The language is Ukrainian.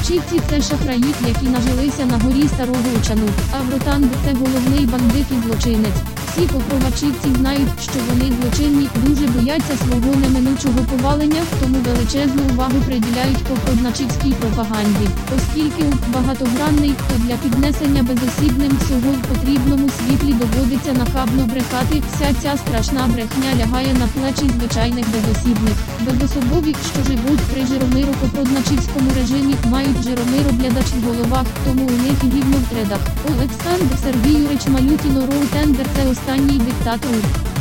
Поврачівці – це шахраї, які нажилися на горі Старого Очану. Авротанг – це головний бандит і злочинець. Всі поврачівці знають, що вони злочинні, дуже бояться свого неминучого повалення, тому величезну увагу приділяють поврачівській пропаганді. Оскільки багатогранний, то для піднесення безосібним всього в потрібному світлі доводиться нахабно брехати. Вся ця страшна брехня лягає на плечі звичайних безосібних. Безособові, що живуть при жиромиро-поврачівському режимі, мають жиромироглядач в головах, тому у них і гівно в тредах. Олександр Сергійович Малютіно Роутендер – це останній диктатор.